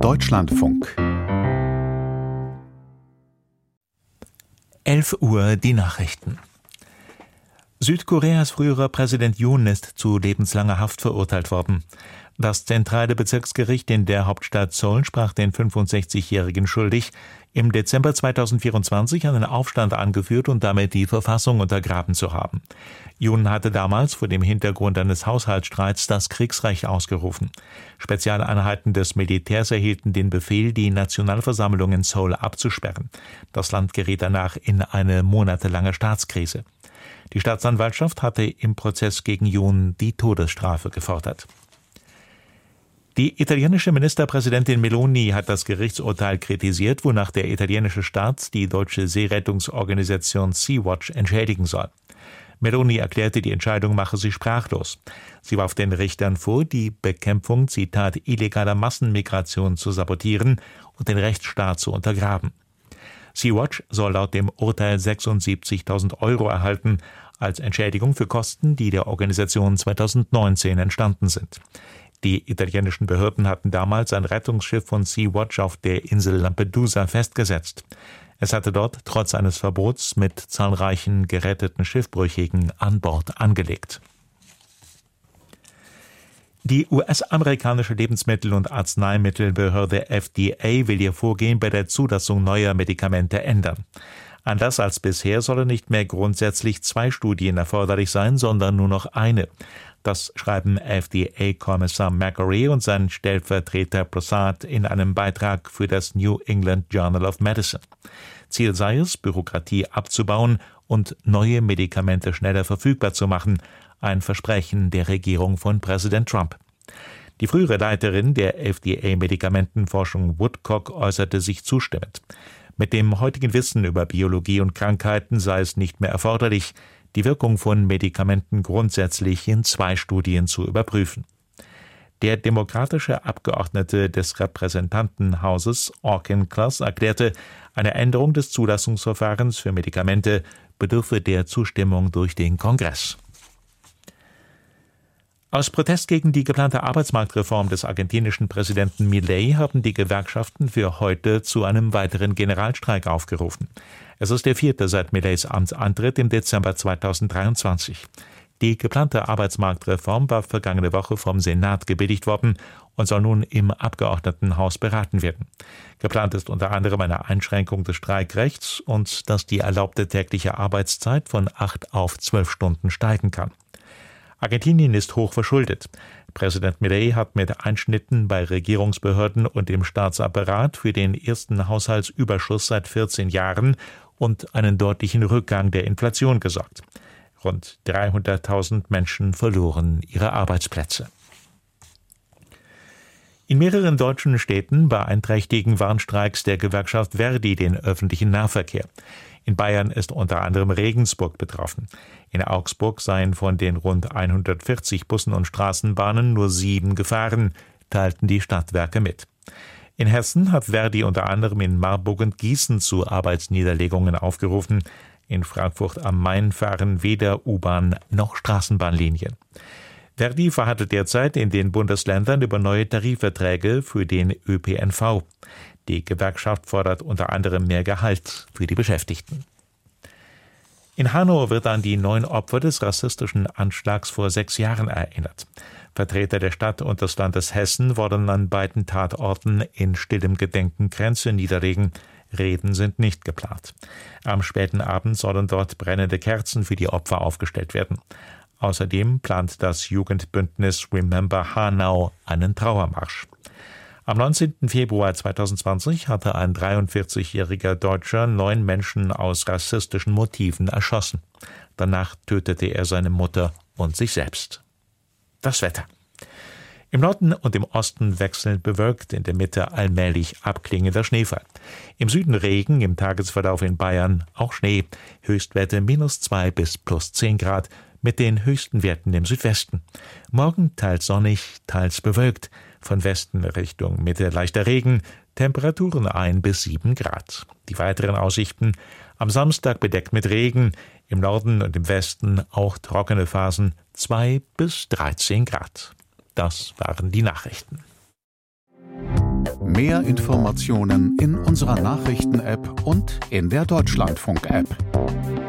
Deutschlandfunk. 11 Uhr die Nachrichten. Südkoreas früherer Präsident Yoon ist zu lebenslanger Haft verurteilt worden. Das zentrale Bezirksgericht in der Hauptstadt Seoul sprach den 65-Jährigen schuldig, im Dezember 2024 einen Aufstand angeführt und damit die Verfassung untergraben zu haben. Yoon hatte damals vor dem Hintergrund eines Haushaltsstreits das Kriegsrecht ausgerufen. Spezialeinheiten des Militärs erhielten den Befehl, die Nationalversammlung in Seoul abzusperren. Das Land geriet danach in eine monatelange Staatskrise. Die Staatsanwaltschaft hatte im Prozess gegen Yoon die Todesstrafe gefordert. Die italienische Ministerpräsidentin Meloni hat das Gerichtsurteil kritisiert, wonach der italienische Staat die deutsche Seerettungsorganisation Sea-Watch entschädigen soll. Meloni erklärte, die Entscheidung mache sie sprachlos. Sie warf den Richtern vor, die Bekämpfung, Zitat, illegaler Massenmigration zu sabotieren und den Rechtsstaat zu untergraben. Sea-Watch soll laut dem Urteil 76.000 € erhalten, als Entschädigung für Kosten, die der Organisation 2019 entstanden sind. Die italienischen Behörden hatten damals ein Rettungsschiff von Sea-Watch auf der Insel Lampedusa festgesetzt. Es hatte dort trotz eines Verbots mit zahlreichen geretteten Schiffbrüchigen an Bord angelegt. Die US-amerikanische Lebensmittel- und Arzneimittelbehörde FDA will ihr Vorgehen bei der Zulassung neuer Medikamente ändern. Anders als bisher sollen nicht mehr grundsätzlich 2 Studien erforderlich sein, sondern nur noch eine. Das schreiben FDA-Kommissar McCreary und sein Stellvertreter Prasad in einem Beitrag für das New England Journal of Medicine. Ziel sei es, Bürokratie abzubauen und neue Medikamente schneller verfügbar zu machen, ein Versprechen der Regierung von Präsident Trump. Die frühere Leiterin der FDA-Medikamentenforschung Woodcock äußerte sich zustimmend. Mit dem heutigen Wissen über Biologie und Krankheiten sei es nicht mehr erforderlich, die Wirkung von Medikamenten grundsätzlich in 2 Studien zu überprüfen. Der demokratische Abgeordnete des Repräsentantenhauses Orkin Klass erklärte, eine Änderung des Zulassungsverfahrens für Medikamente bedürfe der Zustimmung durch den Kongress. Aus Protest gegen die geplante Arbeitsmarktreform des argentinischen Präsidenten Milei haben die Gewerkschaften für heute zu einem weiteren Generalstreik aufgerufen. Es ist der 4. seit Mileis Amtsantritt im Dezember 2023. Die geplante Arbeitsmarktreform war vergangene Woche vom Senat gebilligt worden und soll nun im Abgeordnetenhaus beraten werden. Geplant ist unter anderem eine Einschränkung des Streikrechts und dass die erlaubte tägliche Arbeitszeit von 8 auf 12 Stunden steigen kann. Argentinien ist hoch verschuldet. Präsident Milei hat mit Einschnitten bei Regierungsbehörden und im Staatsapparat für den ersten Haushaltsüberschuss seit 14 Jahren und einen deutlichen Rückgang der Inflation gesorgt. Rund 300.000 Menschen verloren ihre Arbeitsplätze. In mehreren deutschen Städten beeinträchtigen Warnstreiks der Gewerkschaft Verdi den öffentlichen Nahverkehr. In Bayern ist unter anderem Regensburg betroffen. In Augsburg seien von den rund 140 Bussen und Straßenbahnen nur 7 gefahren, teilten die Stadtwerke mit. In Hessen hat Verdi unter anderem in Marburg und Gießen zu Arbeitsniederlegungen aufgerufen. In Frankfurt am Main fahren weder U-Bahn noch Straßenbahnlinien. Verdi verhandelt derzeit in den Bundesländern über neue Tarifverträge für den ÖPNV. Die Gewerkschaft fordert unter anderem mehr Gehalt für die Beschäftigten. In Hanau wird an die 9 Opfer des rassistischen Anschlags vor 6 Jahren erinnert. Vertreter der Stadt und des Landes Hessen wollen an beiden Tatorten in stillem Gedenken Kränze niederlegen. Reden sind nicht geplant. Am späten Abend sollen dort brennende Kerzen für die Opfer aufgestellt werden. Außerdem plant das Jugendbündnis Remember Hanau einen Trauermarsch. Am 19. Februar 2020 hatte ein 43-jähriger Deutscher 9 Menschen aus rassistischen Motiven erschossen. Danach tötete er seine Mutter und sich selbst. Das Wetter. Im Norden und im Osten wechselnd bewölkt, in der Mitte allmählich abklingender Schneefall. Im Süden Regen, im Tagesverlauf in Bayern auch Schnee. Höchstwerte -2 bis +10 Grad mit den höchsten Werten im Südwesten. Morgen teils sonnig, teils bewölkt. Von Westen Richtung Mitte leichter Regen, Temperaturen 1 bis 7 Grad. Die weiteren Aussichten: am Samstag bedeckt mit Regen, im Norden und im Westen auch trockene Phasen, 2 bis 13 Grad. Das waren die Nachrichten. Mehr Informationen in unserer Nachrichten-App und in der Deutschlandfunk-App.